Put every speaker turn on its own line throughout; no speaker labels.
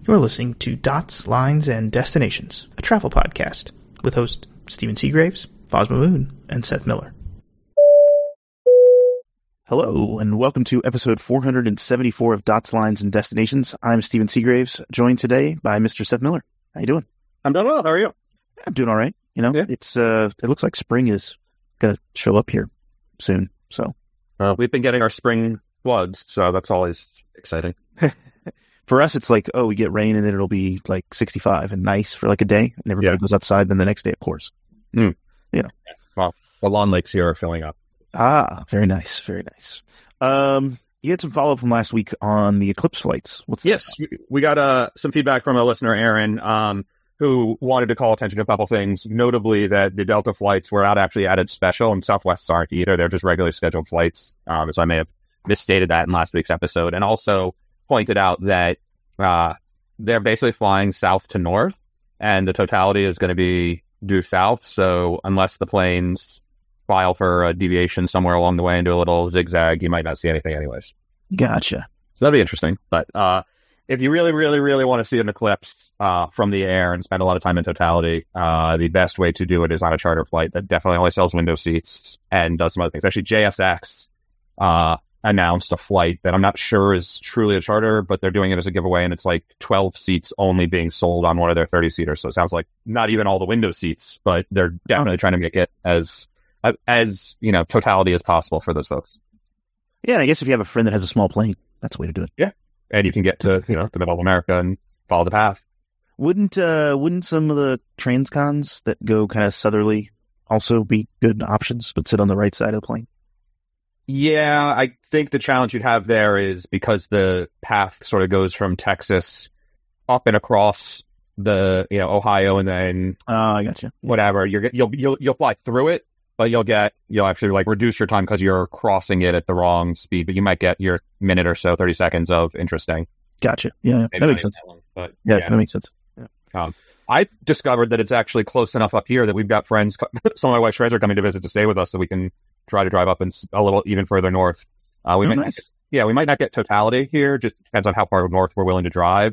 You're listening to Dots, Lines, and Destinations, a travel podcast with hosts Stephen Seagraves, Fosma Moon, and Seth Miller. Hello, and welcome to episode 474 of Dots, Lines, and Destinations. I'm Stephen Seagraves, joined today by Mr. Seth Miller. How you doing?
I'm doing well. How are you?
I'm doing all right. You know, It's it looks like spring is going to show up here soon. So
we've been getting our spring floods, so that's always exciting.
For us, it's like, we get rain and then it'll be like 65 and nice for like a day, and everybody goes outside. Then the next day it pours.
You know. Well, the lawn lakes here are filling up.
Ah, very nice, very nice. You had some follow up from last week on the Eclipse flights.
Yes, we got some feedback from a listener, Aaron, who wanted to call attention to a couple things, notably that the Delta flights were not actually added special, and Southwest's aren't either. They're just regular scheduled flights. So I may have misstated that in last week's episode, and also pointed out that they're basically flying south to north, and the totality is going to be due south. So unless the planes file for a deviation somewhere along the way and do a little zigzag, you might not see anything anyways.
Gotcha.
So that'd be interesting. But if you really, really, really want to see an eclipse from the air and spend a lot of time in totality, the best way to do it is on a charter flight that definitely only sells window seats and does some other things. Actually, JSX announced a flight that I'm not sure is truly a charter, but they're doing it as a giveaway, and it's like 12 seats only being sold on one of their 30-seaters. So it sounds like not even all the window seats, but they're definitely trying to make it as totality as possible for those folks.
Yeah, and I guess if you have a friend that has a small plane, that's the way to do it.
Yeah, and you can get to the middle of America and follow the path.
Wouldn't some of the transcons that go kind of southerly also be good options, but sit on the right side of the plane?
Yeah, I think the challenge you'd have there is because the path sort of goes from Texas up and across the Ohio, and then
I gotcha.
Whatever you'll fly through it, but you'll actually like reduce your time because you're crossing it at the wrong speed. But you might get your minute or so, 30 seconds of interesting.
Gotcha. Yeah, that makes sense. That makes sense. Yeah.
I discovered that it's actually close enough up here that we've got friends. Some of my wife's friends are coming to visit to stay with us, so we can try to drive up a little even further north. We might not get totality here. Just depends on how far north we're willing to drive.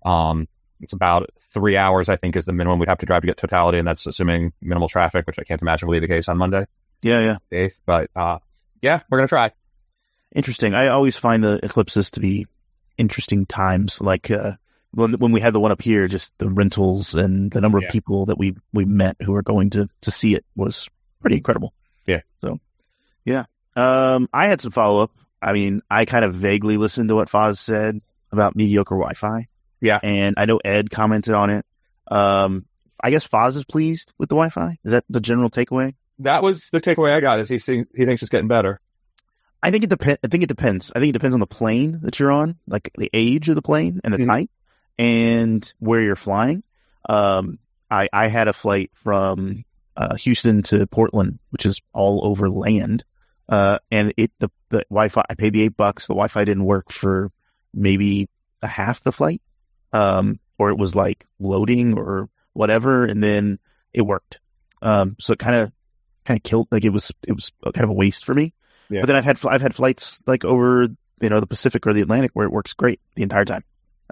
It's about 3 hours, I think, is the minimum we'd have to drive to get totality, and that's assuming minimal traffic, which I can't imagine will be the case on Monday.
Yeah.
8th, but we're gonna try.
Interesting. I always find the eclipses to be interesting times, like when we had the one up here, just the rentals and the number of people that we met who were going to see it was pretty incredible.
Yeah.
So, yeah. I had some follow-up. I mean, I kind of vaguely listened to what Foz said about mediocre Wi-Fi.
Yeah.
And I know Ed commented on it. I guess Foz is pleased with the Wi-Fi. Is that the general takeaway?
That was the takeaway I got, is he thinks it's getting better.
I think it depends. I think it depends on the plane that you're on, like the age of the plane and the type and where you're flying. I had a flight from Houston to Portland, which is all over land. And the Wi-Fi, I paid the $8. The Wi-Fi didn't work for maybe a half the flight. Or it was like loading or whatever, and then it worked. So it kind of killed, like it was kind of a waste for me. Yeah. But then I've had flights like over, the Pacific or the Atlantic where it works great the entire time.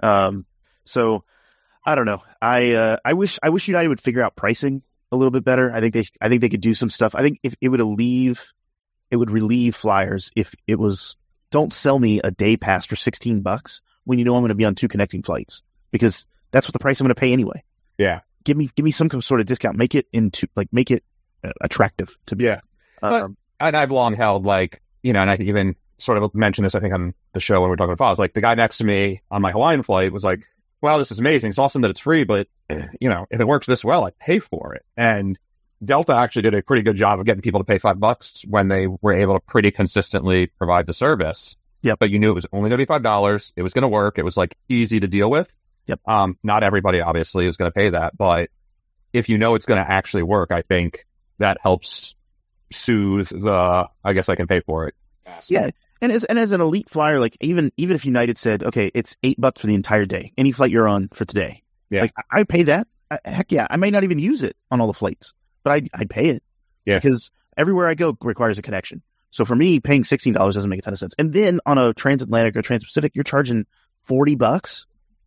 So I don't know. I wish United would figure out pricing a little bit better. I think they could do some stuff. I think if it would relieve flyers if it was, don't sell me a day pass for $16 when I'm going to be on 2 connecting flights, because that's what the price I'm going to pay anyway.
Yeah.
Give me some sort of discount. Make it attractive to me.
Yeah. And I've long held and I even sort of mentioned this, I think, on the show when we were talking about Foz. Like the guy next to me on my Hawaiian flight was like, wow, this is amazing. It's awesome that it's free, but if it works this well, I pay for it. And Delta actually did a pretty good job of getting people to pay $5 when they were able to pretty consistently provide the service.
Yeah.
But you knew it was only going to be $5. It was going to work. It was easy to deal with.
Yep.
Not everybody obviously is going to pay that, but if it's going to actually work, I think that helps soothe the, I guess I can pay for it.
Yeah. And as an elite flyer, like even if United said, okay, it's $8 for the entire day, any flight you're on for today.
Yeah.
Like I pay that. Heck yeah. I may not even use it on all the flights, but I'd pay it.
Yeah.
Because everywhere I go requires a connection. So for me, paying $16 doesn't make a ton of sense. And then on a transatlantic or transpacific, you're charging $40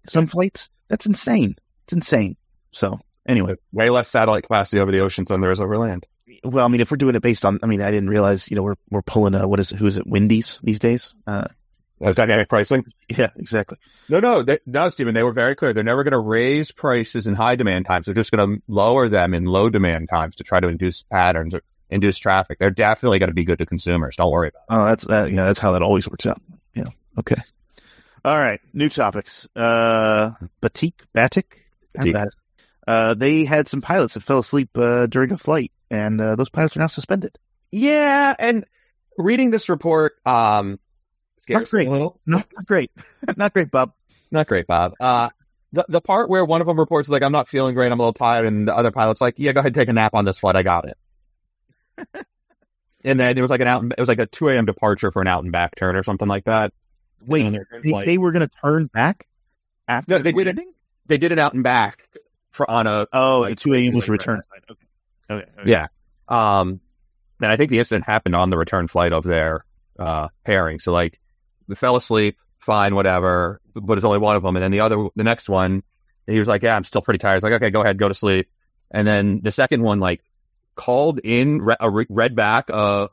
some flights. That's insane. It's insane. So anyway,
way less satellite capacity over the oceans than there is over land.
well, I mean, if we're doing it based on, I mean, I didn't realize, we're pulling who is it, Wendy's these days?
That's dynamic pricing.
Yeah, exactly.
No, Stephen. They were very clear. They're never going to raise prices in high demand times. They're just going to lower them in low demand times to try to induce patterns or induce traffic. They're definitely going to be good to consumers. Don't worry about it.
Oh, that's how that always works out. Yeah. Okay. All right. New topics. Batik. How bad is it? They had some pilots that fell asleep during a flight, and those pilots are now suspended.
Yeah, and reading this report, scares me a little.
No, not great. Not great, Bob.
Not great, Bob. The part where one of them reports like, I'm not feeling great, I'm a little tired, and the other pilot's like, yeah, go ahead and take a nap on this flight, I got it. And then it was like a 2 a.m. departure for an out and back turn or something like that.
Wait, they were going to turn back after
they did an out and back on a
the 2 a.m. was a return flight. Okay.
Yeah. And I think the incident happened on the return flight of their pairing. So like, they fell asleep, fine, whatever, but it's only one of them. And then the next one, he was like, yeah, I'm still pretty tired. It's like, okay, go ahead, go to sleep. And then the second one, like, called in, read back a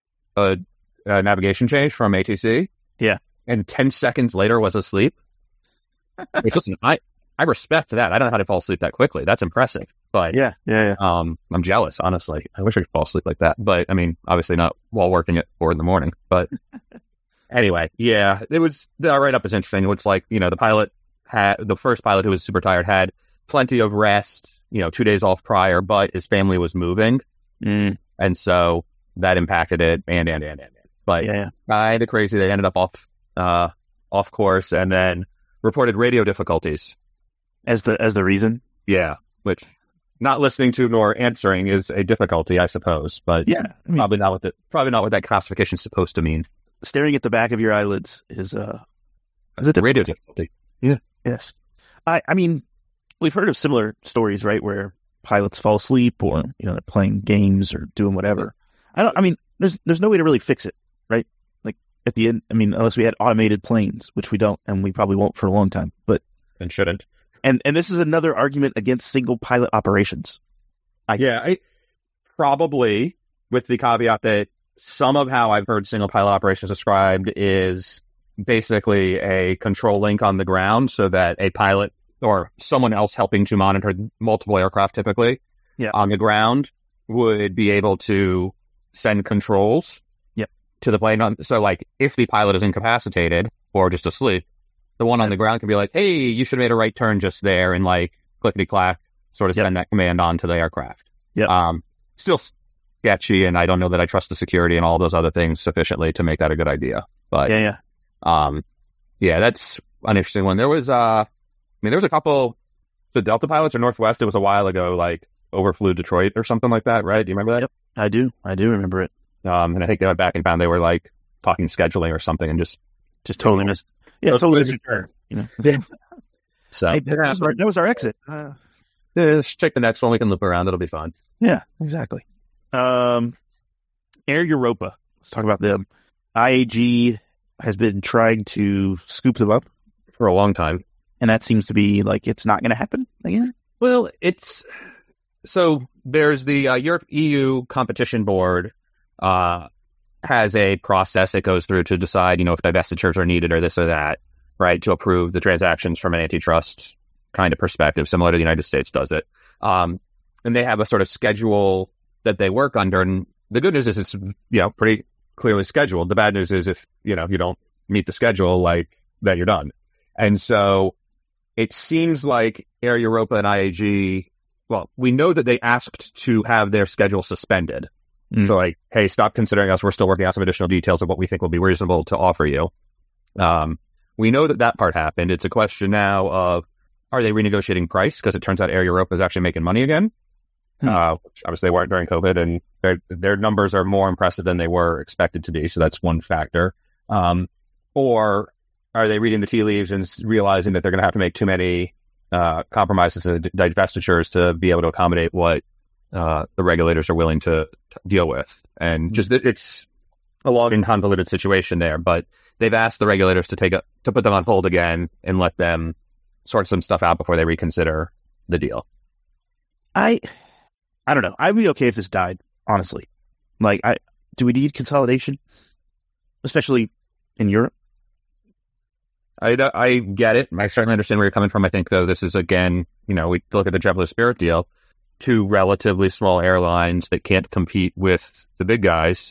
navigation change from ATC.
Yeah.
And 10 seconds later was asleep. Which, listen, I respect that. I don't know how to fall asleep that quickly. That's impressive. But
yeah.
I'm jealous, honestly. I wish I could fall asleep like that. But I mean, obviously not while working at 4 a.m. But anyway, yeah, the write-up is interesting. It's like, the first pilot who was super tired had plenty of rest, 2 days off prior, but his family was moving. And so that impacted it and. But kind of crazy. They ended up off course and then reported radio difficulties.
As the reason?
Yeah, which not listening to nor answering is a difficulty, I suppose. But
yeah, I mean,
probably not what that classification is supposed to mean.
Staring at the back of your eyelids is it
radio difficulty? Yeah.
Yes. I mean, we've heard of similar stories, right, where pilots fall asleep or they're playing games or doing whatever. There's no way to really fix it, right? Like at the end, I mean, unless we had automated planes, which we don't, and we probably won't for a long time, but
and shouldn't.
And this is another argument against single pilot operations.
I probably, with the caveat that some of how I've heard single pilot operations described is basically a control link on the ground so that a pilot or someone else helping to monitor multiple aircraft typically on the ground would be able to send controls to the plane. So like if the pilot is incapacitated or just asleep, the one on the ground can be like, hey, you should have made a right turn just there, and like clickety-clack, sort of send that command on to the aircraft. Still sketchy, and I don't know that I trust the security and all those other things sufficiently to make that a good idea. But that's an interesting one. There was there was a couple, the Delta pilots or Northwest, it was a while ago, like overflew Detroit or something like that, right? Do you remember that?
Yep, I do remember it.
And I think they went back and found they were like talking scheduling or something and just
totally missed. Yeah, totally missed your turn.
So
hey, that was our exit.
Let's check the next one. We can loop around. It'll be fun.
Yeah, exactly. Air Europa. Let's talk about them. IAG has been trying to scoop them up
for a long time,
and that seems to be like it's not going to happen again.
Well, so there's the EU competition board has a process it goes through to decide, if divestitures are needed or this or that, right, to approve the transactions from an antitrust kind of perspective, similar to the United States does it. And they have a sort of schedule that they work under. And the good news is it's, pretty clearly scheduled. The bad news is if, you don't meet the schedule, like, then you're done. And so it seems like Air Europa and IAG, well, we know that they asked to have their schedule suspended. So like, hey, stop considering us. We're still working out some additional details of what we think will be reasonable to offer you. We know that part happened. It's a question now of, are they renegotiating price? Because it turns out Air Europa is actually making money again. Which obviously they weren't during COVID, and their numbers are more impressive than they were expected to be. So that's one factor. Or are they reading the tea leaves and realizing that they're going to have to make too many compromises and divestitures to be able to accommodate what the regulators are willing to deal with? And just it's a long and convoluted situation there, but they've asked the regulators to put them on hold again and let them sort some stuff out before they reconsider the deal.
I don't know. I'd be okay if this died, honestly. Like, do we need consolidation, especially in Europe?
I get it. I certainly understand where you're coming from. I think, though, this is, again, we look at the JetBlue Spirit deal, two relatively small airlines that can't compete with the big guys.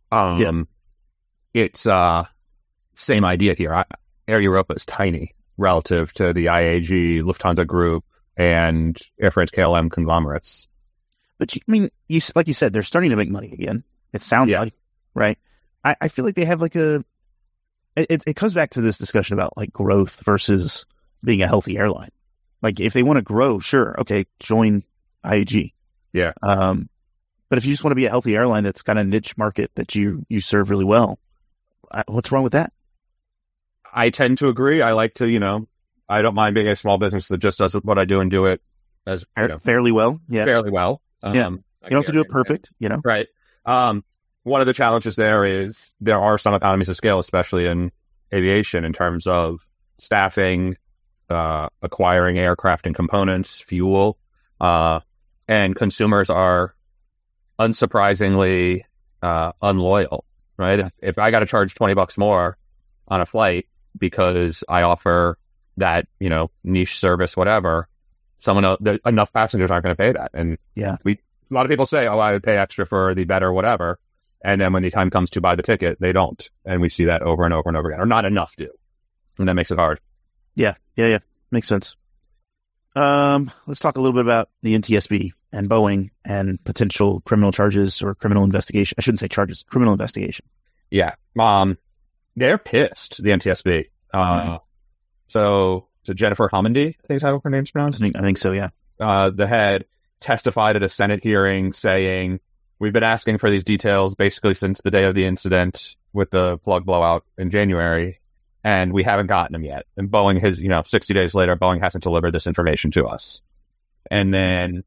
It's same idea here. Air Europa is tiny relative to the IAG, Lufthansa Group, and Air France KLM conglomerates.
But like you said, they're starting to make money again. It sounds like, right? I feel like they have like it comes back to this discussion about like growth versus being a healthy airline. Like if they want to grow, sure, okay, join IAG.
Yeah.
But if you just want to be a healthy airline that's got a niche market that you serve really well, what's wrong with that?
I tend to agree. I like to, I don't mind being a small business that just does what I do and do it as
fairly well. Yeah.
Fairly well.
You don't have to do it perfect,
Right. One of the challenges there is there are some economies of scale, especially in aviation, in terms of staffing, acquiring aircraft and components, fuel, and consumers are unsurprisingly unloyal, right? If I got to charge $20 more on a flight because I offer that, niche service, whatever, enough passengers aren't going to pay that. And a lot of people say, oh, I would pay extra for the better, whatever. And then when the time comes to buy the ticket, they don't. And we see that over and over and over again, or not enough do. And that makes it hard.
Yeah. Makes sense. Let's talk a little bit about the NTSB and Boeing and potential criminal charges or criminal investigation. I shouldn't say charges, criminal investigation.
Yeah. They're pissed, the NTSB. So Jennifer Homendy, I think is how her name's pronounced.
I think so, yeah.
The head testified at a Senate hearing saying, we've been asking for these details basically since the day of the incident with the plug blowout in January, and we haven't gotten them yet. And Boeing has, 60 days later, Boeing hasn't delivered this information to us. And then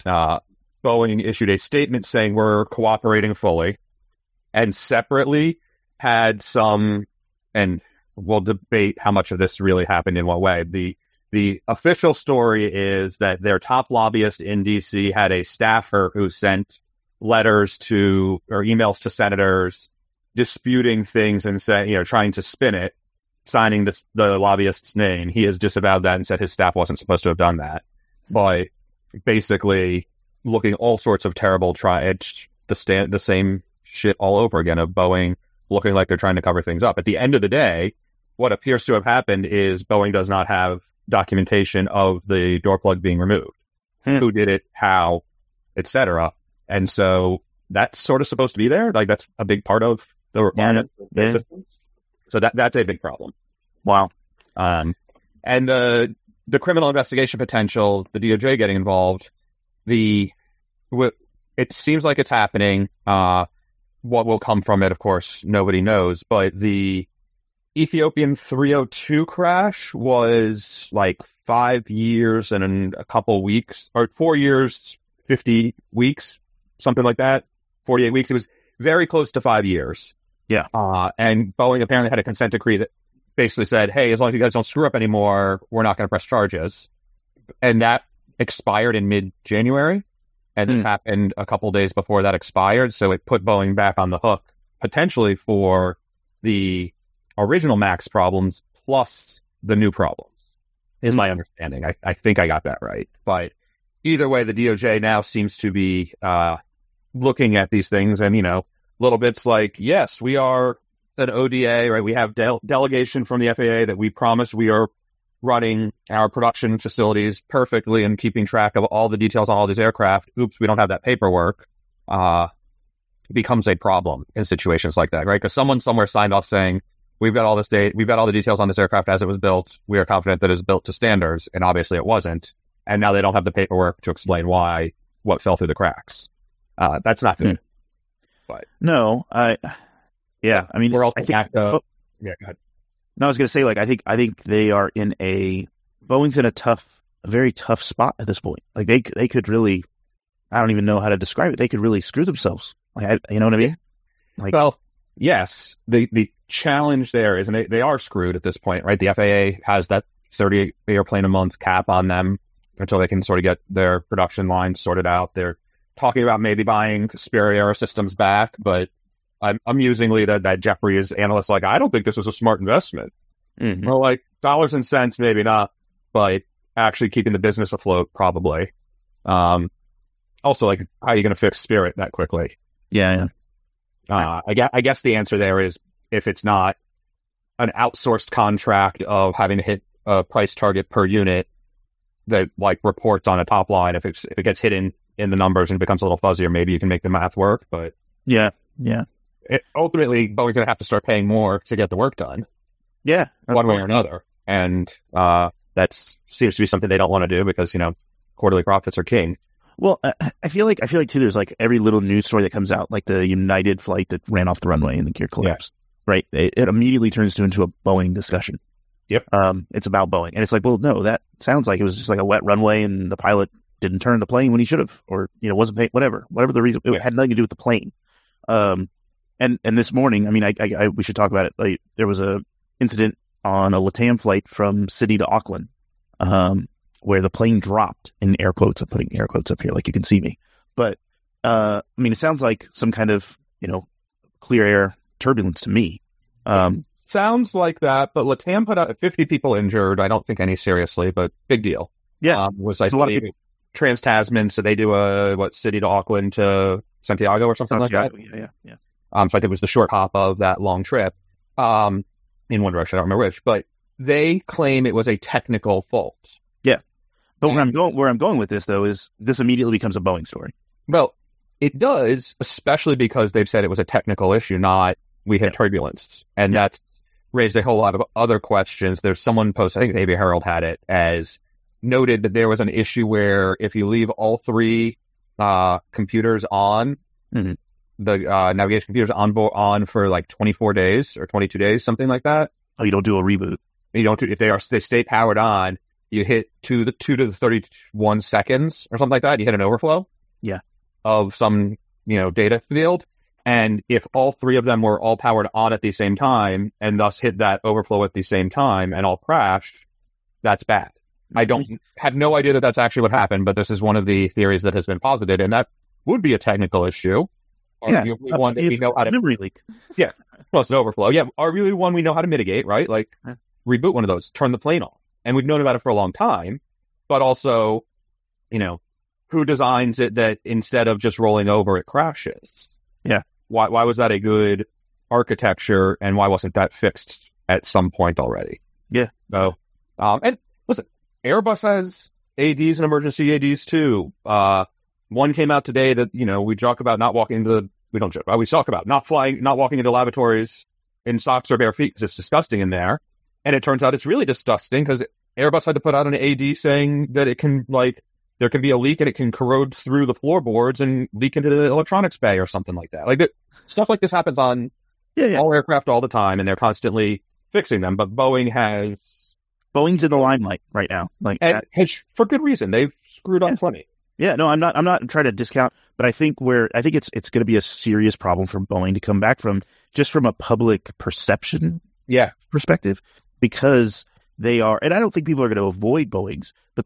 Boeing issued a statement saying we're cooperating fully, and separately had some, and we'll debate how much of this really happened in what way. The official story is that their top lobbyist in D.C. had a staffer who sent letters or emails to senators disputing things and trying to spin it, signing the lobbyist's name. He has disavowed that and said his staff wasn't supposed to have done that. But basically looking all sorts of terrible, the same shit all over again of Boeing looking like they're trying to cover things up. At the end of the day, what appears to have happened is Boeing does not have documentation of the door plug being removed. Who did it, how, etc. And so that's sort of supposed to be there. Like that's a big part of the requirement of the systems. So that's a big problem.
Wow.
And the criminal investigation potential, the DOJ getting involved, it seems like it's happening. What will come from it, of course, nobody knows. But the Ethiopian 302 crash was like 5 years and a couple weeks, or 4 years, 50 weeks, something like that, 48 weeks. It was very close to 5 years.
Yeah.
And Boeing apparently had a consent decree that basically said, hey, as long as you guys don't screw up anymore, we're not going to press charges. And that expired in mid-January. And this happened a couple days before that expired. So it put Boeing back on the hook, potentially for the original MAX problems plus the new problems, is my understanding. I think I got that right. But either way, the DOJ now seems to be looking at these things and, little bits like, yes, we are an ODA, right? We have delegation from the FAA that we promise we are running our production facilities perfectly and keeping track of all the details on all these aircraft. Oops, we don't have that paperwork. Becomes a problem in situations like that, right? Because someone somewhere signed off saying, we've got all this data, we've got all the details on this aircraft as it was built. We are confident that it is built to standards, and obviously it wasn't. And now they don't have the paperwork to explain what fell through the cracks. That's not good. But
no, I mean,
we're also
yeah, go ahead. No, I was going to say, I think they are Boeing's in a very tough spot at this point. Like they could really, I don't even know how to describe it. They could really screw themselves. You know what I mean?
Well, yes, the challenge there is, and they are screwed at this point, right? The FAA has that 30 airplane a month cap on them until they can sort of get their production line sorted out. They're talking about maybe buying Spirit Aerosystems back, but amusingly, that Jefferies analyst like, I don't think this is a smart investment.
Mm-hmm.
Well, like dollars and cents, maybe not, but actually keeping the business afloat, probably. Also, like, how are you going to fix Spirit that quickly?
Yeah.
I guess the answer there is if it's not an outsourced contract of having to hit a price target per unit that like reports on a top line. If it gets hidden in the numbers and it becomes a little fuzzier, maybe you can make the math work. But
yeah.
Ultimately, Boeing's going to have to start paying more to get the work done.
Yeah,
one way or another, and that seems to be something they don't want to do because quarterly profits are king.
Well, I feel like too. There's like every little news story that comes out, like the United flight that ran off the runway and the gear collapsed. Yeah. Right? It immediately turns into a Boeing discussion.
Yep.
It's about Boeing, and it's like, well, no, that sounds like it was just like a wet runway, and the pilot didn't turn the plane when he should have, or wasn't paying, whatever the reason. It had nothing to do with the plane. And this morning, I mean, we should talk about it. Like, there was a incident on a LATAM flight from Sydney to Auckland, where the plane dropped, in air quotes. I'm putting air quotes up here, like you can see me. But I mean, it sounds like some kind of clear air turbulence to me.
Sounds like that, but LATAM put out 50 people injured. I don't think any seriously, but big deal.
Yeah,
was I believe Trans-Tasman, so they do Sydney to Auckland to Santiago or something like that.
Yeah.
So I think it was the short hop of that long trip. In one direction, I don't remember which, but they claim it was a technical fault.
Yeah, but where I'm going with this though is this immediately becomes a Boeing story.
Well, it does, especially because they've said it was a technical issue, not we had turbulence, and that's raised a whole lot of other questions. There's someone posted, I think maybe Herald had it, as noted that there was an issue where if you leave all three computers on,
mm-hmm.
the navigation computers on for like 24 days or 22 days, something like that.
Oh, you don't do a reboot.
You don't. If they stay powered on, you hit 2 to the 31 seconds or something like that. You hit an overflow.
Yeah.
Of some data field, and if all three of them were all powered on at the same time and thus hit that overflow at the same time and all crashed, that's bad. I have no idea that that's actually what happened, but this is one of the theories that has been posited, and that would be a technical issue. Arguably one that we know how to
memory leak.
Yeah, well, it's an overflow. Yeah, arguably one we know how to mitigate, right? Like reboot one of those, turn the plane off, and we've known about it for a long time. But also, who designs it that instead of just rolling over, it crashes?
Yeah.
Why was that a good architecture, and why wasn't that fixed at some point already?
Yeah.
So, and listen, Airbus has ADs and emergency ADs too. One came out today that, we joke about not walking into we don't joke about, we talk about not walking into lavatories in socks or bare feet because it's disgusting in there. And it turns out it's really disgusting because Airbus had to put out an AD saying that it can, there can be a leak and it can corrode through the floorboards and leak into the electronics bay or something like that. Like, stuff like this happens on all aircraft all the time, and they're constantly fixing them. But Boeing's
in the limelight right now.
For good reason. They've screwed up plenty.
Yeah, no, I'm not trying to discount, but I think it's going to be a serious problem for Boeing to come back from, just from a public perception perspective, because they are, and I don't think people are going to avoid Boeing's, but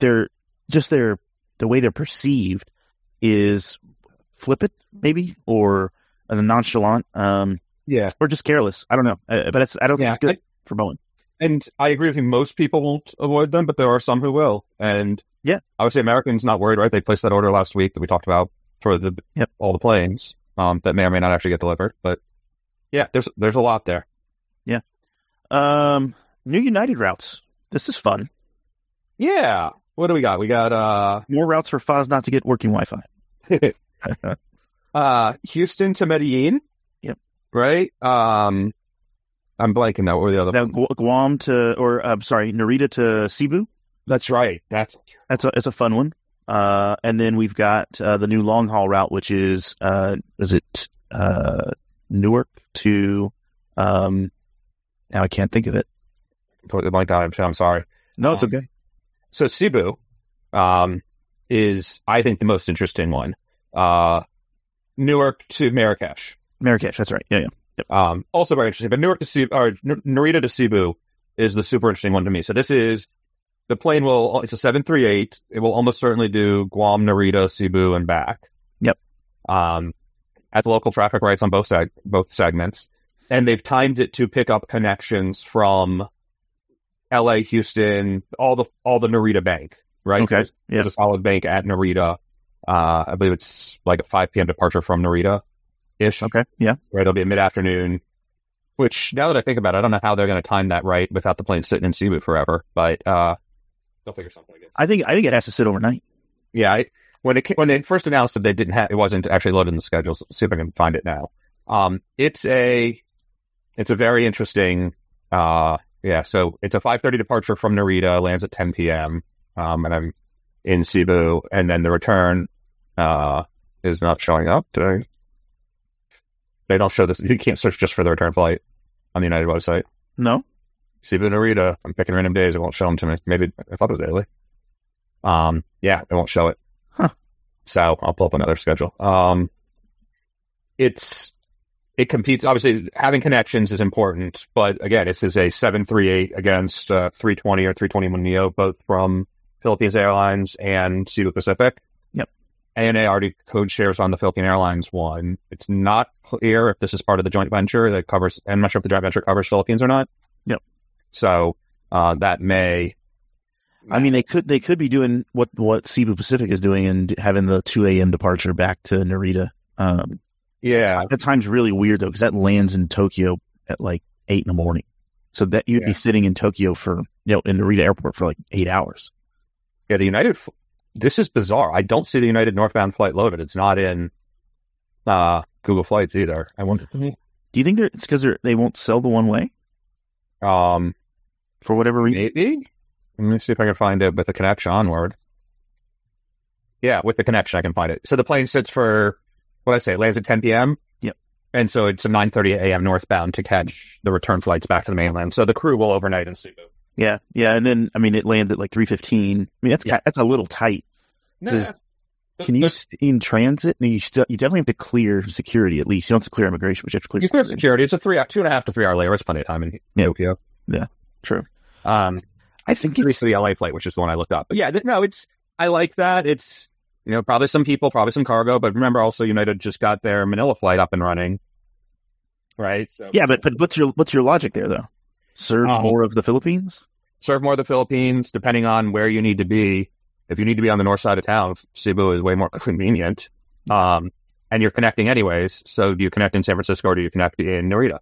the way they're perceived is flippant, maybe, or nonchalant, or just careless. I don't know, but I don't think it's good for Boeing.
And I agree with you. Most people won't avoid them, but there are some who will. And I would say Americans not worried, right? They placed that order last week that we talked about for all the planes that may or may not actually get delivered. But there's a lot there.
Yeah. New United routes. This is fun.
Yeah. What do we got? We got
more routes for Foz not to get working Wi-Fi.
Houston to Medellin.
Yep.
Right. I'm blanking now. What were the other?
Now, Guam to, Narita to Cebu.
That's right.
It's a fun one. And then we've got the new long haul route, which is Newark to now I can't think of it.
Completely blanked out. I'm sorry.
No, it's okay.
So Cebu is, I think, the most interesting one. Newark to Marrakesh.
Marrakesh, that's right. Yeah.
Yep. Also very interesting. But Newark to Cebu, or Narita to Cebu is the super interesting one to me. So this is the plane it's a 738. It will almost certainly do Guam, Narita, Cebu, and back.
Yep.
Has local traffic rights on both segments. And they've timed it to pick up connections from LA, Houston, all the Narita bank, right?
Okay.
There's a solid bank at Narita. I believe it's like a 5 p.m. departure from Narita-ish.
Okay. Yeah.
Where there'll be a mid-afternoon, which now that I think about it, I don't know how they're going to time that right without the plane sitting in Cebu forever, but they'll figure something out.
I think it has to sit overnight.
Yeah. When they first announced that it wasn't actually loaded in the schedule. So let's see if I can find it now. It's a very interesting, so it's a 5:30 departure from Narita, lands at 10 p.m. And I'm in Cebu, and then the return is not showing up today. They don't show this. You can't search just for the return flight on the United website.
No.
Cebu, Narita. I'm picking random days. It won't show them to me. Maybe I thought it was daily. It won't show it.
Huh.
So I'll pull up another schedule. It competes. Obviously, having connections is important, but again, this is a 738 against 320 or 321neo, both from Philippines Airlines and Cebu Pacific.
Yep.
ANA already code shares on the Philippine Airlines one. It's not clear if this is part of the joint venture that covers. I'm not sure if the joint venture covers Philippines or not.
Yep.
So that may.
I mean, they could be doing what Cebu Pacific is doing and having the 2 a.m. departure back to Narita. That time's really weird though, because that lands in Tokyo at like 8 in the morning. So that you'd be sitting in Tokyo for, in Narita Airport for like 8 hours.
Yeah, the United. This is bizarre. I don't see the United northbound flight loaded. It's not in Google Flights either. I wonder.
Do you think it's because they won't sell the one way? For whatever reason.
Maybe. Let me see if I can find it with the connection onward. Yeah, with the connection I can find it. So the plane sits for, lands at 10 p.m.
Yep.
And so it's a 9:30 a.m. northbound to catch the return flights back to the mainland. So the crew will overnight in Cebu.
Yeah, and then it lands at like 3:15. I mean, that's a little tight.
Nah.
Can you stay in transit? You definitely have to clear security at least. You don't have to clear immigration, but you have to clear
security. It's a 2.5 to 3 hour layover. It's plenty of time in Tokyo.
Yeah, true.
I think it's the LA flight, which is the one I looked up. But yeah, I like that. It's, probably some people, probably some cargo, but remember also United just got their Manila flight up and running. Right. So
yeah, but what's your logic there though? Serve more of the Philippines?
Serve more of the Philippines, depending on where you need to be. If you need to be on the north side of town, Cebu is way more convenient. And you're connecting anyways. So do you connect in San Francisco or do you connect in Narita?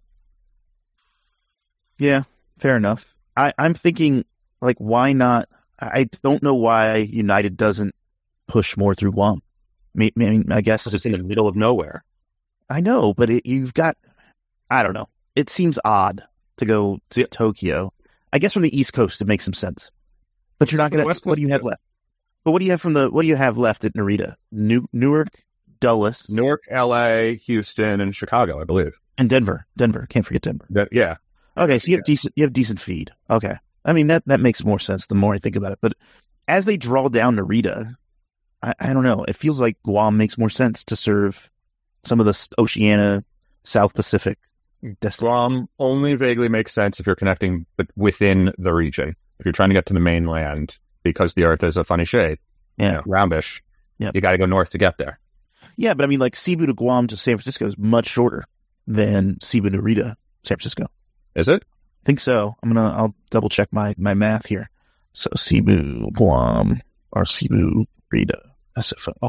Yeah, fair enough. I'm thinking, like, why not? I don't know why United doesn't push more through Guam. I guess
it's in the middle of nowhere.
I know, but you've got, I don't know. It seems odd to go to Tokyo. I guess from the East Coast it makes some sense, but you're not going to. What do you have left? But what do you have left at Narita? Newark, Dulles,
LA, Houston, and Chicago, I believe,
and Denver. Can't forget Denver.
Yeah.
Okay, so you have decent feed. Okay, I mean that makes more sense the more I think about it. But as they draw down Narita, I don't know. It feels like Guam makes more sense to serve some of the Oceania, South Pacific.
Guam only vaguely makes sense if you're connecting within the region. If you're trying to get to the mainland, because the Earth is a funny shape, roundish, you got to go north to get there.
Yeah, but I mean, like Cebu to Guam to San Francisco is much shorter than Cebu to Narita, San Francisco.
Is it?
I think so. I'll double check my math here. So Cebu, Guam, or Cebu, Narita, SFO.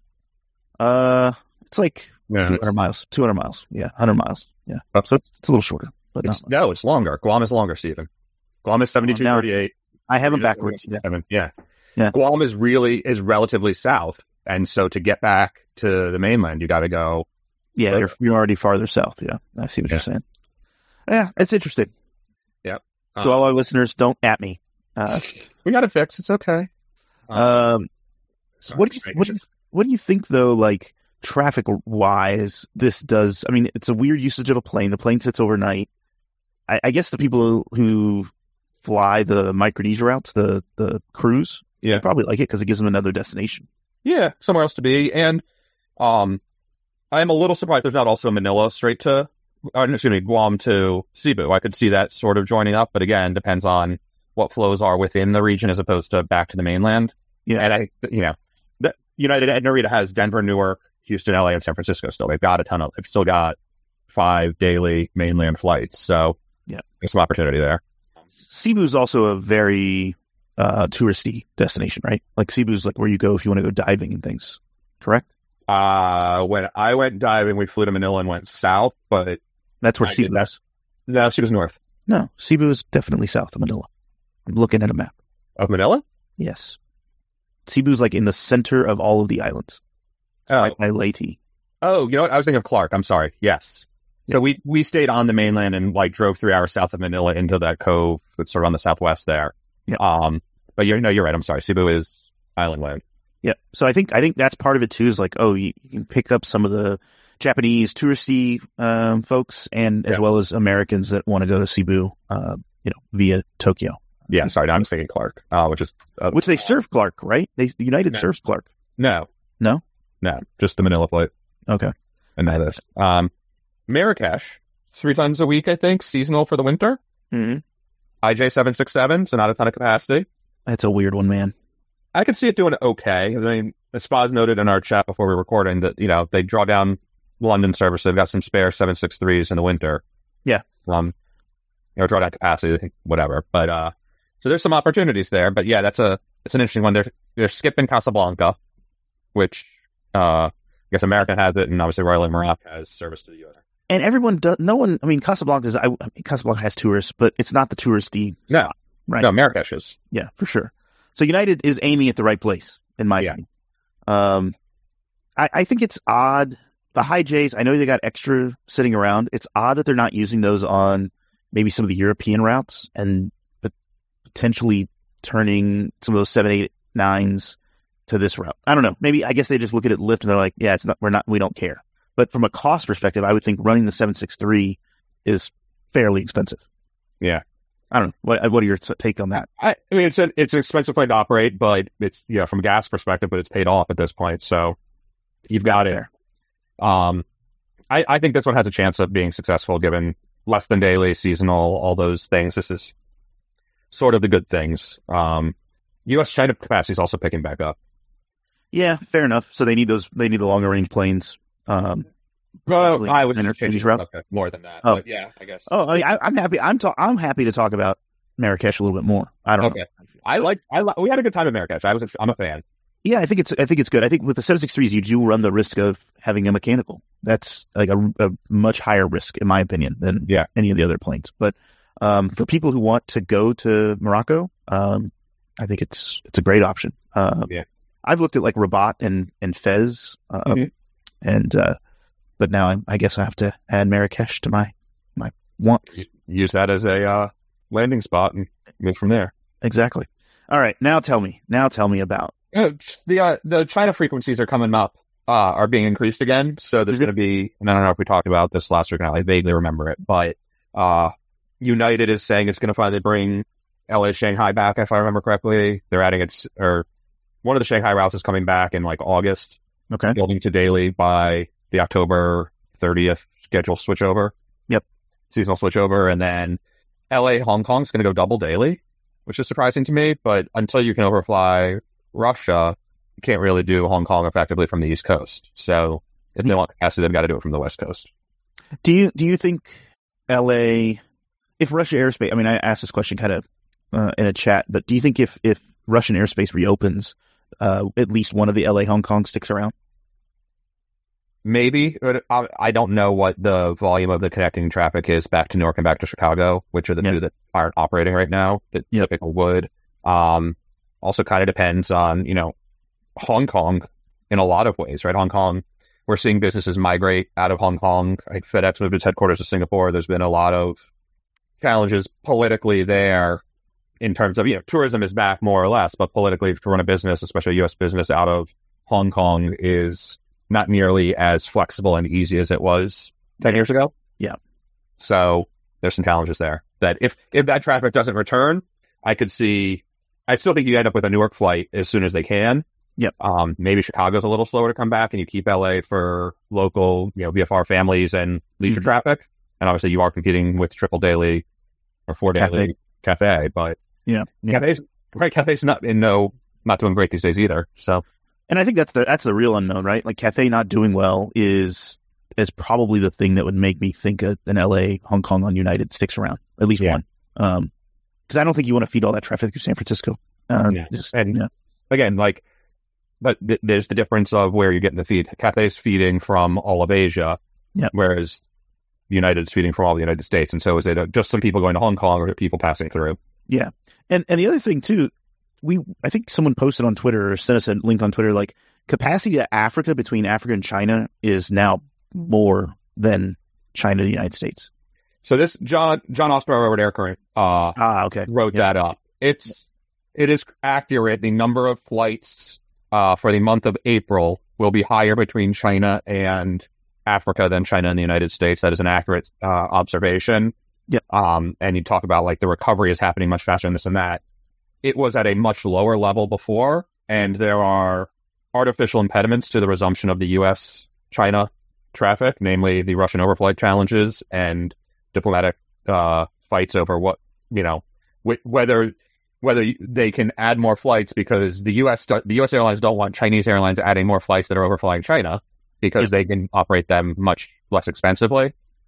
It's like 200 miles. 200 miles. Yeah, 100 miles. Yeah. So it's a little shorter, but
it's longer. Guam is longer, Stephen. Guam is 7238.
I have them backwards.
Yeah. Guam is relatively south, and so to get back to the mainland, you got to go.
Yeah, you're already farther south. Yeah, I see what you're saying. Yeah, it's interesting.
Yep.
To all our listeners, don't at me.
We got it fixed. It's okay.
So what do you think though? Like traffic wise, this does. I mean, it's a weird usage of a plane. The plane sits overnight. I guess the people who fly the Micronesia routes, the cruise, they probably like it because it gives them another destination.
Yeah, somewhere else to be. And I am a little surprised there's not also a Manila straight to, Guam to Cebu. I could see that sort of joining up, but again, depends on what flows are within the region as opposed to back to the mainland.
Yeah.
And the United and Narita has Denver, Newark, Houston, LA, and San Francisco still. They've still got 5 daily mainland flights. So
yeah,
there's some opportunity there.
Cebu's also a very touristy destination, right? Like Cebu's like where you go if you want to go diving and things, correct?
When I went diving, we flew to Manila and went south, but
that's where Cebu is.
No, Cebu's north.
No, Cebu is definitely south of Manila. I'm looking at a map.
Of Manila?
Yes. Cebu's like in the center of all of the islands.
Oh.
By Leyte.
Oh, you know what? I was thinking of Clark. I'm sorry. Yes. So we stayed on the mainland and like drove 3 hours south of Manila into that cove that's sort of on the southwest there.
Yeah.
But you're right. I'm sorry. Cebu is island land.
Yeah. So I think that's part of it too. Is like, you can pick up some of the Japanese touristy folks and as well as Americans that want to go to Cebu, via Tokyo.
Yeah. Sorry, I'm thinking Clark,
which they serve Clark, right? United serves Clark.
No, just the Manila flight.
Okay.
And that is Marrakesh 3 times a week, I think, seasonal for the winter.
Mm-hmm.
IJ 767, so not a ton of capacity.
That's a weird one, man.
I could see it doing okay. I mean, as Spaz noted in our chat before we were recording that, they draw down London service. So they've got some spare 763s in the winter.
Yeah.
Draw down capacity, whatever. But, so there's some opportunities there. But yeah, it's an interesting one. They're skipping Casablanca, which, I guess American has it, and obviously Royal Maroc has service to the U.S.
And everyone does. No one. I mean, Casablanca has tourists, but it's not the touristy.
No,
right?
No, Marrakesh is.
Yeah, for sure. So United is aiming at the right place, in my opinion. I think it's odd. The high J's, I know they got extra sitting around. It's odd that they're not using those on maybe some of the European routes and potentially turning some of those 789s to this route. I don't know. Maybe I guess they just look at it lift and they're like, yeah, we don't care. But from a cost perspective, I would think running the 763 is fairly expensive.
Yeah.
I don't know. What are your take on that?
I mean, it's an expensive plane to operate, but it's, from a gas perspective, but it's paid off at this point. So you've got it there. I think this one has a chance of being successful given less than daily, seasonal, all those things. This is sort of the good things. U.S.-China capacity is also picking back up.
Yeah, fair enough. So they need the longer range planes.
Well, I would
change routes
more than that. But yeah, I guess.
Oh, I'm happy. I'm happy to talk about Marrakesh a little bit more. I don't know.
We had a good time at Marrakesh. I'm a fan.
Yeah, I think it's good. I think with the 763s, you do run the risk of having a mechanical. That's like a much higher risk, in my opinion, than any of the other planes. But for people who want to go to Morocco, I think it's a great option. I've looked at like Rabat and Fez, but now I guess I have to add Marrakesh to my wants.
Use that as a landing spot and move from there.
Exactly. All right, now tell me about
the China frequencies are coming up, are being increased again. So there's going to be, and I don't know if we talked about this last week or not, I vaguely remember it, but United is saying it's going to finally bring LA Shanghai back, if I remember correctly. They're adding one of the Shanghai routes is coming back in like August.
Okay.
Building to daily by the October 30th schedule switchover.
Yep.
Seasonal switchover. And then LA Hong Kong is going to go double daily, which is surprising to me. But until you can overfly Russia, you can't really do Hong Kong effectively from the East Coast. So if they want capacity, they've got to do it from the West Coast.
Do you think LA, if Russia airspace, I mean, I asked this question kind of in a chat, but do you think if Russian airspace reopens, at least one of the LA Hong Kong sticks around?
Maybe. I don't know what the volume of the connecting traffic is back to Newark and back to Chicago, which are the two that aren't operating right now that typical would. Also kind of depends on, Hong Kong in a lot of ways, right? Hong Kong, we're seeing businesses migrate out of Hong Kong. Like FedEx moved its headquarters to Singapore. There's been a lot of challenges politically there in terms of, tourism is back more or less, but politically to run a business, especially a U.S. business out of Hong Kong is not nearly as flexible and easy as it was 10 years ago.
Yeah.
So there's some challenges there that if that traffic doesn't return, I still think you end up with a Newark flight as soon as they can.
Yep.
Maybe Chicago's a little slower to come back and you keep LA for local, VFR families and leisure traffic. And obviously you are competing with triple daily or 4 daily Cathay, but
Yeah.
Cathay's not doing great these days either. So,
and I think that's the real unknown, right? Like Cathay not doing well is probably the thing that would make me think an LA, Hong Kong on United sticks around, at least one. Because I don't think you want to feed all that traffic through San Francisco.
Again, but there's the difference of where you're getting the feed. Cathay's feeding from all of Asia, whereas United's feeding from all the United States. And so is it just some people going to Hong Kong, or are people passing through?
Yeah. And the other thing too, I think someone posted on Twitter or sent us a link on Twitter, like capacity to Africa between Africa and China is now more than China to the United States.
So this John Ostrower over at Air Current wrote that up. It is accurate. The number of flights for the month of April will be higher between China and Africa than China and the United States. That is an accurate observation.
Yep.
And you talk about like the recovery is happening much faster than this and that. It was at a much lower level before, and there are artificial impediments to the resumption of the U.S.-China traffic, namely the Russian overflight challenges and diplomatic fights over whether they can add more flights, because the U.S. airlines don't want Chinese airlines adding more flights that are overflying China because they can operate them much less expensively.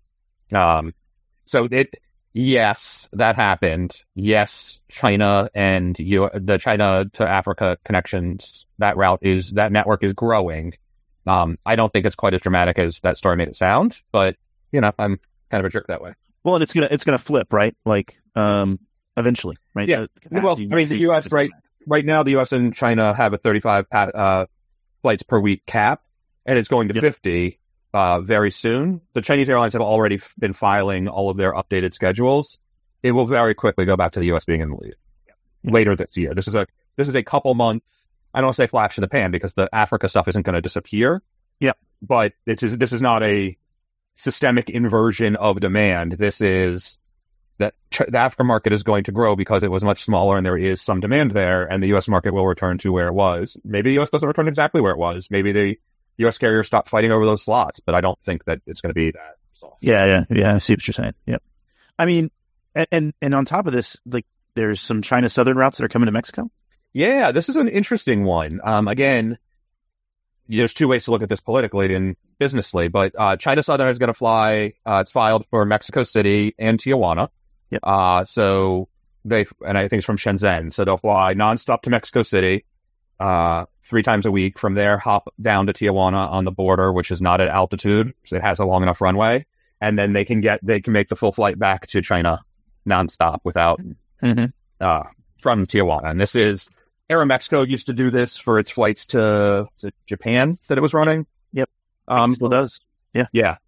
Yes, that happened. Yes, China and the China to Africa connections, that network is growing. I don't think it's quite as dramatic as that story made it sound, but I'm kind of a jerk that way.
Well, and it's gonna flip, right? Like, eventually, right?
Yeah. The U.S. right now, the U.S. and China have a 35 flights per week cap, and it's going to 50 very soon. The Chinese airlines have already been filing all of their updated schedules. It will very quickly go back to the U.S. being in the lead later this year. This is a couple months. I don't want to say flash in the pan, because the Africa stuff isn't going to disappear.
Yeah,
but this is not a systemic inversion of demand. This is that the Africa market is going to grow because it was much smaller and there is some demand there, and the U.S. market will return to where it was. Maybe the U.S. doesn't return exactly where it was. Maybe the U.S. carriers stop fighting over those slots, but I don't think that it's going to be that soft.
Yeah. I see what you're saying. Yep. I mean, and on top of this, like, there's some China Southern routes that are coming to Mexico.
Yeah, this is an interesting one. Again, there's two ways to look at this politically and businessly, but China Southern is going to fly. It's filed for Mexico City and Tijuana.
Yep.
And I think it's from Shenzhen. So they'll fly nonstop to Mexico City 3 times a week. From there, hop down to Tijuana on the border, which is not at altitude, so it has a long enough runway. And then they can make the full flight back to China nonstop without from Tijuana. And this is Aeromexico used to do this for its flights to Japan that it was running.
Yep. Still does. Yeah.
Yeah.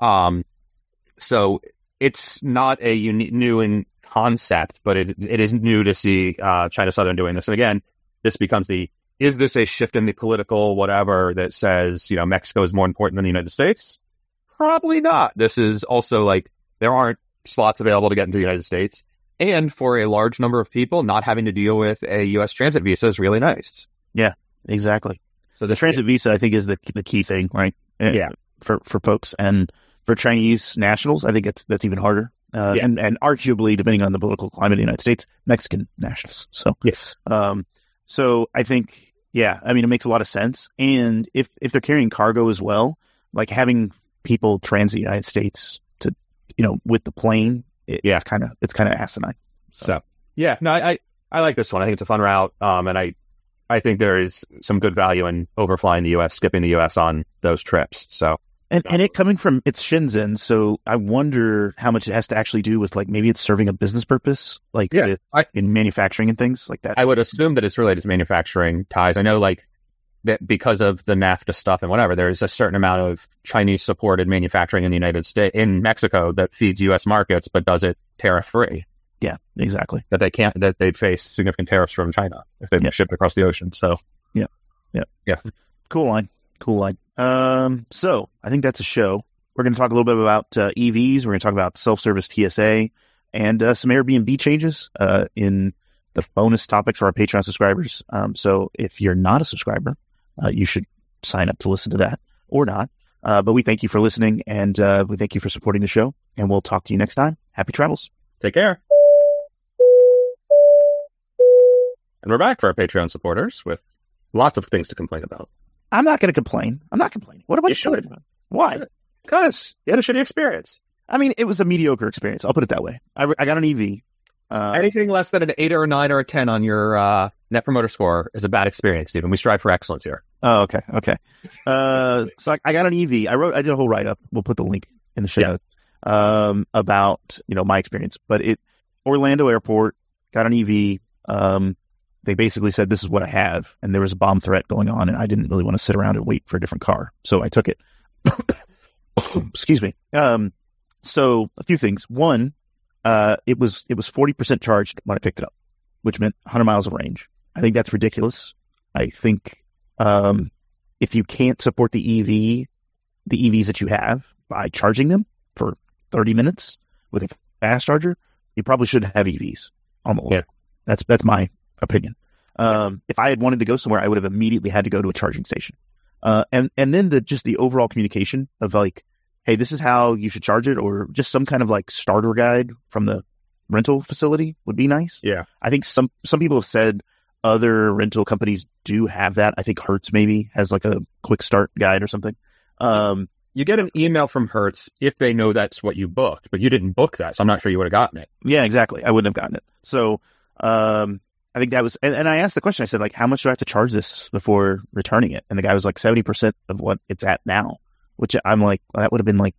So it's not a new in concept, but it is new to see China Southern doing this. And again, this becomes is this a shift in the political whatever that says, Mexico is more important than the United States? Probably not. This is also like there aren't slots available to get into the United States. And for a large number of people, not having to deal with a U.S. transit visa is really nice.
Yeah, exactly. So the transit visa, I think, is the key thing, right?
Yeah.
For folks, and for Chinese nationals, I think that's even harder. And arguably, depending on the political climate of the United States, Mexican nationals. So
yes.
So I think, I mean, it makes a lot of sense. And if they're carrying cargo as well, like having people transit the United States to, with the plane. It's kind of asinine.
So I like this one. I think it's a fun route. And I think there is some good value in overflying the U.S., skipping the U.S. on those trips. So,
and it coming from, it's Shenzhen. So I wonder how much it has to actually do with, like, maybe it's serving a business purpose, like in manufacturing and things like that.
I would assume that it's related to manufacturing ties. I know, like, that because of the NAFTA stuff and whatever, there's a certain amount of Chinese supported manufacturing in the United States, in Mexico, that feeds U.S. markets, but does it tariff free.
Yeah, exactly.
That they'd face significant tariffs from China if they shipped across the ocean. So
yeah. Cool line. So I think that's a show. We're going to talk a little bit about EVs. We're going to talk about self-service TSA and some Airbnb changes in the bonus topics for our Patreon subscribers. So if you're not a subscriber, you should sign up to listen to that, or not. But we thank you for listening, and we thank you for supporting the show, and we'll talk to you next time. Happy travels.
Take care. And we're back for our Patreon supporters with lots of things to complain about.
I'm not going to complain. I'm not complaining. What about
You should.
Why?
Because you had a shitty experience.
I mean, it was a mediocre experience. I'll put it that way. I got an EV.
Anything less than an 8 or a 9 or a 10 on your Net Promoter Score is a bad experience, Stephen. We strive for excellence here.
Oh, okay. So I got an EV. I did a whole write-up. We'll put the link in the show notes, about, my experience. But Orlando Airport, got an EV. They basically said, this is what I have. And there was a bomb threat going on, and I didn't really want to sit around and wait for a different car. So I took it. Excuse me. So a few things. One, it was 40% charged when I picked it up, which meant 100 miles of range. I think that's ridiculous. I think if you can't support the EVs that you have by charging them for 30 minutes with a fast charger, you probably shouldn't have EVs on the road. Yeah. That's my opinion. If I had wanted to go somewhere, I would have immediately had to go to a charging station. And then the overall communication of like, hey, this is how you should charge it, or just some kind of like starter guide from the rental facility would be nice.
Yeah.
I think some people have said other rental companies do have that. I think Hertz maybe has like a quick start guide or something.
You get an email from Hertz if they know that's what you booked, but you didn't book that, so I'm not sure you would have gotten it.
Yeah, exactly. I wouldn't have gotten it. So, I think that was, and I asked the question, I said, like, how much do I have to charge this before returning it? And the guy was like 70% of what it's at now, which I'm like, well, that would have been like,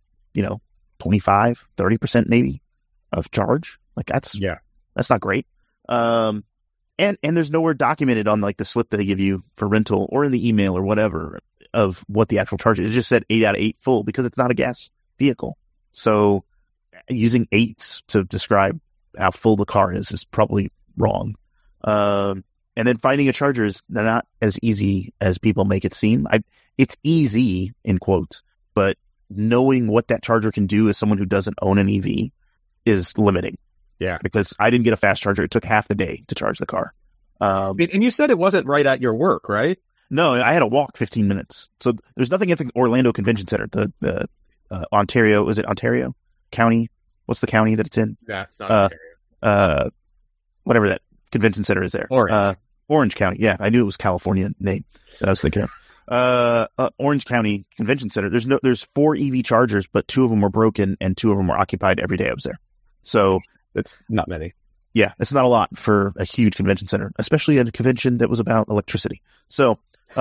25, 30% maybe of charge. Like that's not great. And there's nowhere documented on like the slip that they give you for rental or in the email or whatever of what the actual charge is. It just said 8 out of 8 full because it's not a gas vehicle. So using 8s to describe how full the car is probably wrong. And then finding a charger is not as easy as people make it seem. It's easy in quotes, but knowing what that charger can do as someone who doesn't own an EV is limiting.
Yeah.
Because I didn't get a fast charger. It took half the day to charge the car.
And you said it wasn't right at your work, right?
No, I had to walk 15 minutes. So there's nothing at the Orlando Convention Center. The Ontario, was it Ontario County? What's the county that it's in?
Yeah, it's not Ontario.
Whatever that convention center is there. Orange County. Yeah, I knew it was California name that I was thinking of. Orange County Convention Center. There's 4 EV chargers, but 2 of them were broken and 2 of them were occupied every day I was there. So
it's not many.
Yeah, it's not a lot for a huge convention center, especially at a convention that was about electricity. So,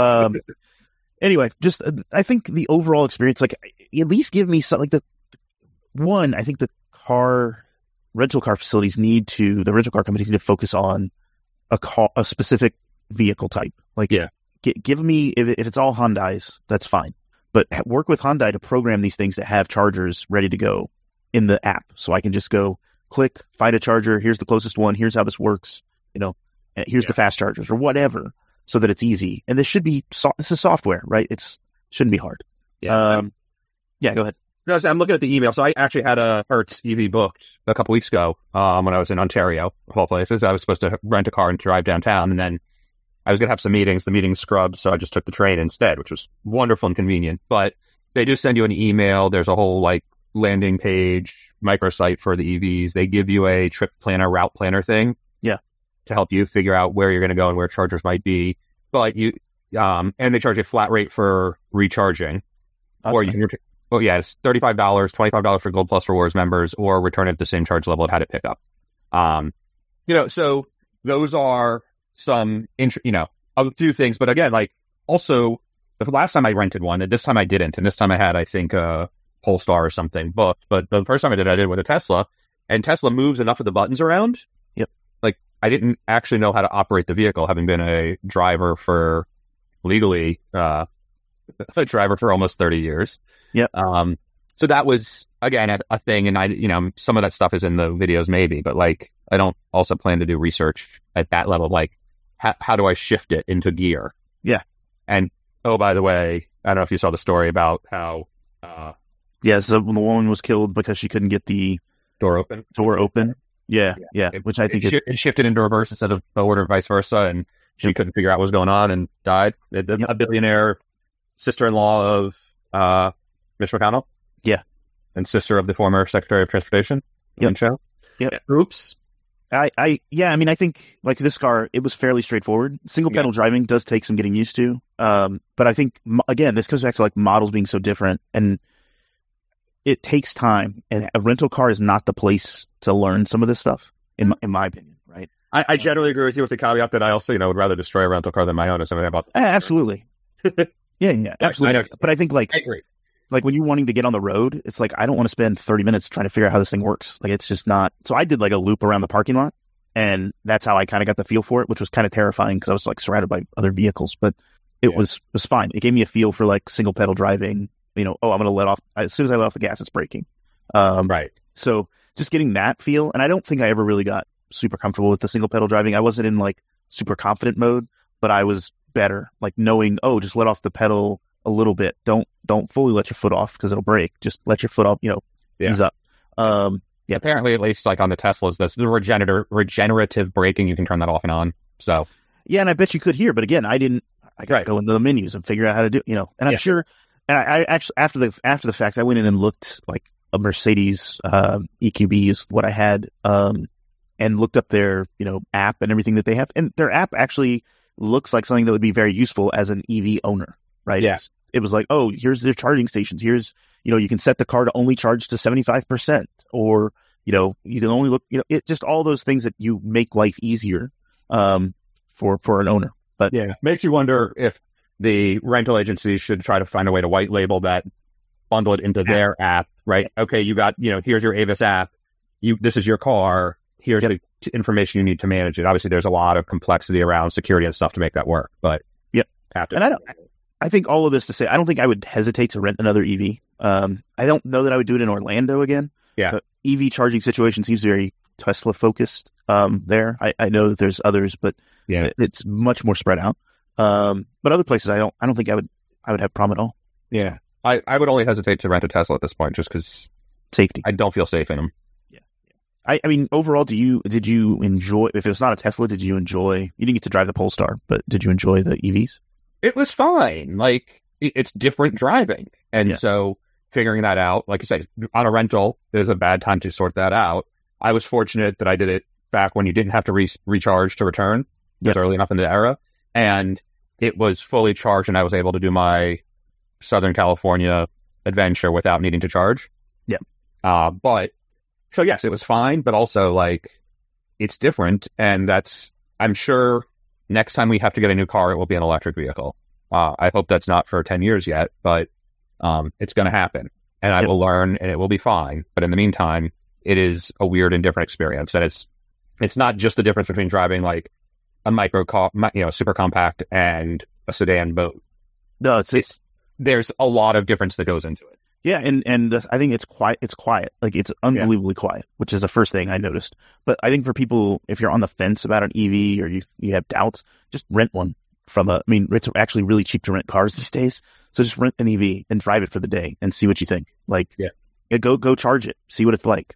anyway, just I think the overall experience, like at least give me something. Like I think the rental car facilities the rental car companies need to focus on a specific vehicle type. Like, give me if it's all Hyundais, that's fine, but work with Hyundai to program these things that have chargers ready to go in the app, so I can just go click, find a charger. Here's the closest one. Here's how this works. Here's the fast chargers or whatever, so that it's easy. And this should be this is software, right? Shouldn't be hard.
Yeah.
Go ahead.
No, I'm looking at the email. So I actually had a Hertz EV booked a couple weeks ago when I was in Ontario, of all places. I was supposed to rent a car and drive downtown, and then I was going to have some meetings. The meeting scrubbed, so I just took the train instead, which was wonderful and convenient. But they do send you an email. There's a whole landing page, microsite for the EVs. They give you a trip planner, route planner thing. Yeah. To help you figure out where you're going to go and where chargers might be. But and they charge you a flat rate for recharging. Or you can, it's $35, $25 for Gold Plus Rewards members, or return it at the same charge level it had to pick up. So those are some, a few things. But again, also the last time I rented one, and this time I didn't. And this time I had, I think, Polestar or something booked. But the first time I did it with a Tesla, and Tesla moves enough of the buttons around.
Yep.
I didn't actually know how to operate the vehicle, having been a driver for legally, a driver for almost 30 years.
Yep.
So that was, again, a thing. And some of that stuff is in the videos maybe, but I don't also plan to do research at that level. How do I shift it into gear?
Yeah.
And, oh, by the way, I don't know if you saw the story about how,
so the woman was killed because she couldn't get the
door open.
Yeah. Which I think
it shifted into reverse instead of forward or vice versa, and she couldn't figure out what was going on and died. A billionaire sister-in-law of Mitch McConnell.
Yeah.
And sister of the former Secretary of Transportation.
Yep.
Yeah. Oops.
Yeah, I mean, I think like this car, it was fairly straightforward. Single pedal driving does take some getting used to. But I think again, this comes back to like models being so different, and it takes time. And a rental car is not the place to learn some of this stuff, in my opinion, right?
I generally agree with you with the caveat that I also, would rather destroy a rental car than my own or something about that.
Absolutely. Yeah, absolutely. But I think
I agree.
like when you're wanting to get on the road, it's like, I don't want to spend 30 minutes trying to figure out how this thing works. Like, it's just not. So I did like a loop around the parking lot, and that's how I kind of got the feel for it, which was kind of terrifying because I was like surrounded by other vehicles, but it was fine. It gave me a feel for like single pedal driving, I'm going to let off. As soon as I let off the gas, it's braking.
Right.
So just getting that feel. And I don't think I ever really got super comfortable with the single pedal driving. I wasn't in like super confident mode, but I was better, like knowing, just let off the pedal a little bit. Don't fully let your foot off because it'll break. Just let your foot off, ease up. Yeah.
Apparently, at least like on the Teslas, the regenerative braking, you can turn that off and on. So
yeah, and I bet you could here, but again, I didn't. I got to go into the menus and figure out how to do, and I'm sure. And I actually after the fact, I went in and looked like a Mercedes EQB is what I had, and looked up their app and everything that they have, and their app actually looks like something that would be very useful as an EV owner, right?
Yeah.
It was like, here's their charging stations. Here's, you can set the car to only charge to 75%, or, you can only look, it just all those things that you make life easier, for an owner. But
yeah, makes you wonder if the rental agencies should try to find a way to white label that, bundle it into their app, right? Yeah. Okay, you got, here's your Avis app. This is your car. Here's the information you need to manage it. Obviously, there's a lot of complexity around security and stuff to make that work, but
I think all of this to say, I don't think I would hesitate to rent another EV. I don't know that I would do it in Orlando again.
Yeah.
The EV charging situation seems very Tesla focused there. I know that there's others, but it's much more spread out. But other places, I don't think I would have a problem at all.
Yeah. I would only hesitate to rent a Tesla at this point just because
safety.
I don't feel safe in them.
Yeah. I mean, overall, did you enjoy, if it was not a Tesla, you didn't get to drive the Polestar, but did you enjoy the EVs?
It was fine. Like, it's different driving. And so figuring that out, like you said, on a rental, there's a bad time to sort that out. I was fortunate that I did it back when you didn't have to recharge to return. It was early enough in the era. And it was fully charged, and I was able to do my Southern California adventure without needing to charge.
Yeah.
But, so yes, it was fine, but also, like, it's different. And I'm sure next time we have to get a new car, it will be an electric vehicle. I hope that's not for 10 years yet, but it's going to happen. And I will learn, and it will be fine. But in the meantime, it is a weird and different experience. And it's not just the difference between driving, like, a micro car, super compact and a sedan boat.
No,
there's a lot of difference that goes into it.
Yeah, and I think it's quiet. It's quiet. Like, it's unbelievably quiet, which is the first thing I noticed. But I think for people, if you're on the fence about an EV or you have doubts, just rent one it's actually really cheap to rent cars these days. So just rent an EV and drive it for the day and see what you think. Like, go charge it, see what it's like.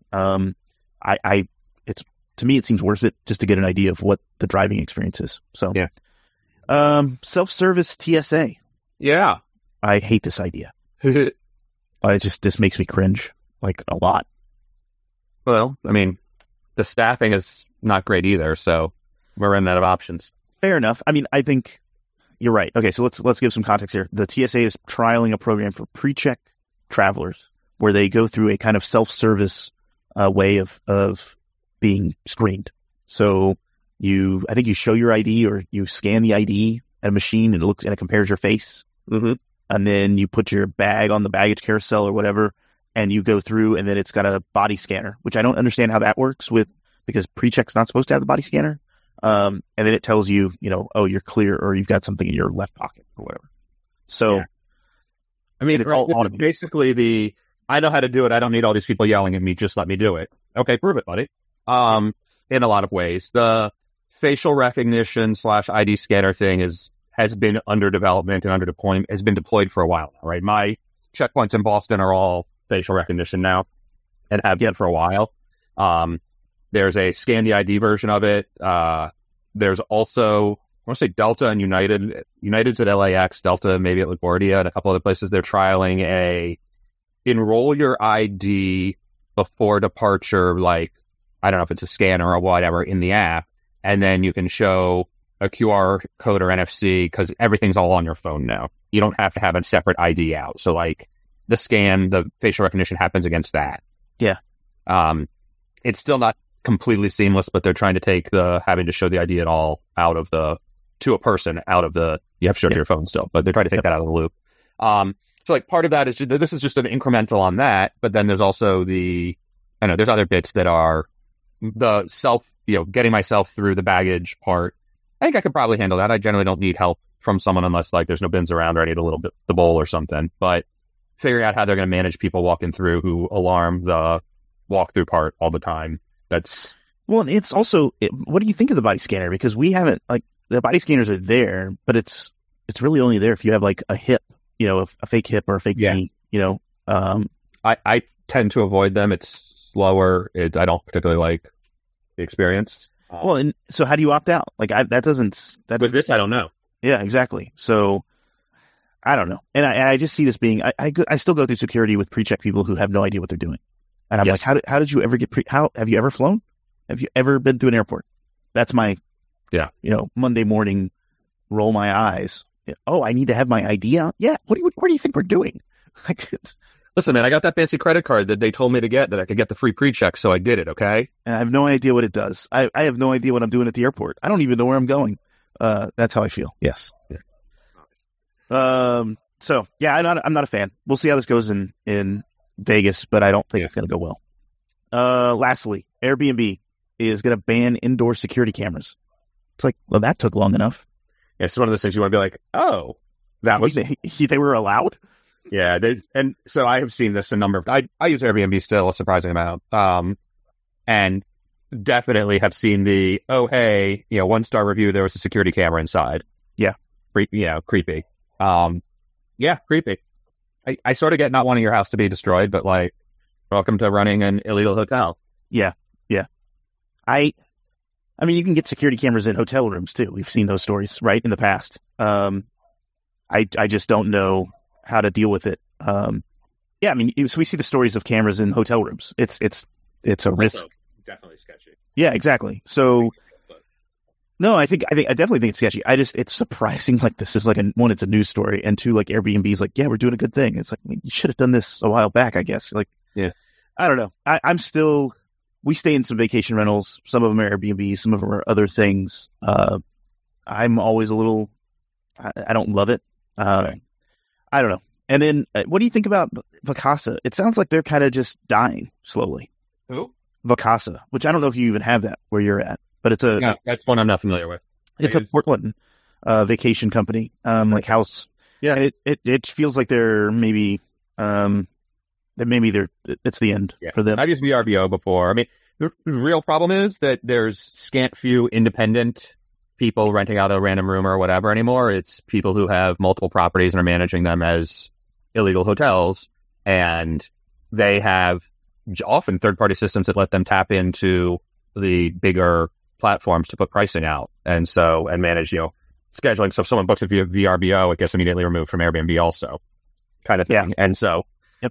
To me, it seems worth it just to get an idea of what the driving experience is. So, self-service TSA.
Yeah.
I hate this idea. This makes me cringe, like, a lot.
Well, I mean, the staffing is not great either, so we're running out of options.
Fair enough. I mean, I think you're right. Okay, so let's give some context here. The TSA is trialing a program for pre-check travelers where they go through a kind of self-service way of being screened. So I think you show your ID or you scan the ID at a machine, and it compares your face.
Mm-hmm.
And then you put your bag on the baggage carousel or whatever, and you go through, and then it's got a body scanner, which I don't understand how that works because pre-check's not supposed to have the body scanner. And then it tells you, you're clear, or you've got something in your left pocket or whatever. So,
I mean,
it's all automated.
Basically I know how to do it. I don't need all these people yelling at me. Just let me do it. Okay, prove it, buddy. In a lot of ways, the facial recognition / ID scanner thing has been under development and has been deployed for a while now, right? My checkpoints in Boston are all facial recognition now and have been for a while. There's a scan the ID version of it. There's also, I want to say Delta and United. United's at LAX, Delta maybe at LaGuardia, and a couple other places. They're trialing a enroll your ID before departure, like I don't know if it's a scanner or whatever in the app, and then you can show a QR code or NFC because everything's all on your phone now. You don't have to have a separate ID out. So like the scan, the facial recognition happens against that.
Yeah.
It's still not completely seamless, but they're trying to take the having to show the ID at all out of to a person out of you have to show it to your phone still, but they're trying to take that out of the loop. So like part of that is this is just an incremental on that, but then there's also there's other bits that are the getting myself through the baggage part. I think I could probably handle that. I generally don't need help from someone unless like there's no bins around or I need a little bit the bowl or something. But figuring out how they're going to manage people walking through who alarm the walkthrough part all the time. That's
well, it's also what do you think of the body scanner? Because we haven't like the body scanners are there, but it's really only there if you have like a hip, a fake hip or a fake knee.
I tend to avoid them. It's slower. I don't particularly like the experience.
Well, and so how do you opt out? Like
with this, I don't know.
Yeah, exactly. So I don't know. And I just see this being, I still go through security with pre-check people who have no idea what they're doing. And I'm like, how did you ever get have you ever flown? Have you ever been through an airport? That's my, Monday morning, roll my eyes. Oh, I need to have my ID out. Yeah. What do you think we're doing? Like,
listen, man, I got that fancy credit card that they told me to get that I could get the free pre-check. So I did it. Okay.
And I have no idea what it does. I have no idea what I'm doing at the airport. I don't even know where I'm going. That's how I feel. Yes. Yeah. So yeah, I'm not a fan. We'll see how this goes in Vegas, but I don't think it's going to go well. Lastly, Airbnb is going to ban indoor security cameras. It's like, well, that took long enough.
Yeah, it's one of those things you want to be like, oh, that was
they were allowed.
Yeah, and so I have seen this a number of. I use Airbnb still a surprising amount, and definitely have seen the 1-star review. There was a security camera inside.
Yeah,
creepy. Creepy. I sort of get not wanting your house to be destroyed, but like, welcome to running an illegal hotel.
Yeah. I mean, you can get security cameras in hotel rooms too. We've seen those stories, right, in the past. I just don't know how to deal with it. So we see the stories of cameras in hotel rooms. It's a risk.
Also definitely sketchy.
Yeah, exactly. So, no, I definitely think it's sketchy. It's surprising. Like this is like one, it's a news story, and two, like Airbnb's like, yeah, we're doing a good thing. It's like you should have done this a while back, I guess. Like,
yeah,
I don't know. We stay in some vacation rentals. Some of them are Airbnb. Some of them are other things. I'm always a little. I don't love it. I don't know. And then, what do you think about Vacasa? It sounds like they're kind of just dying slowly.
Who?
Vacasa, which I don't know if you even have that where you're at, but it's
that's one I'm not familiar with.
It's a Portland vacation company, like house.
Yeah,
it feels like they're maybe it's the end for them.
I've used VRBO before. I mean, the real problem is that there's scant few independent people renting out a random room or whatever anymore. It's people who have multiple properties and are managing them as illegal hotels, and they have often third-party systems that let them tap into the bigger platforms to put pricing out and manage, scheduling. So if someone books it via VRBO, it gets immediately removed from Airbnb also, kind of thing.
Yeah.
And so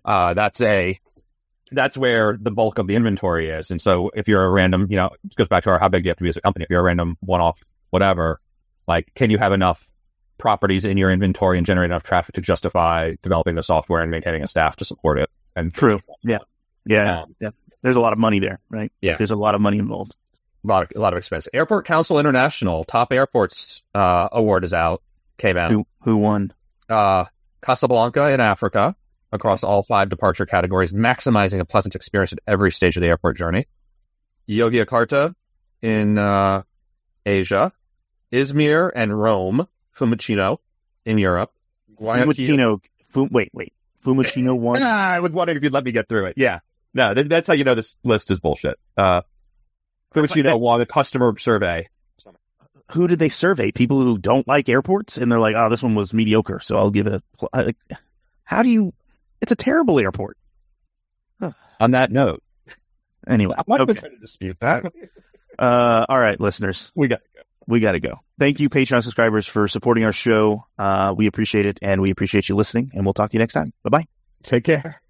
that's where the bulk of the inventory is. And so if you're a random, it goes back to how big do you have to be as a company. If you're a random one-off, whatever, like, can you have enough properties in your inventory and generate enough traffic to justify developing the software and maintaining a staff to support it? And
true. Yeah. There's a lot of money there, right?
Yeah.
There's a lot of money involved.
A lot of expense. Airport Council International Top Airports Award came out.
Who won?
Casablanca in Africa, across all 5 departure categories, maximizing a pleasant experience at every stage of the airport journey. Yogyakarta in Asia. Izmir and Rome. Fiumicino in Europe.
Fiumicino won?
I was wondering if you'd let me get through it. Yeah. No, that's how you know this list is bullshit. Fiumicino won a customer survey.
Who did they survey? People who don't like airports? And they're like, oh, this one was mediocre, so I'll give it it's a terrible airport.
On that note.
Anyway.
I'm not going to dispute that.
All right, listeners.
We got to go.
Thank you, Patreon subscribers, for supporting our show. We appreciate it, and we appreciate you listening, and we'll talk to you next time. Bye-bye.
Take care.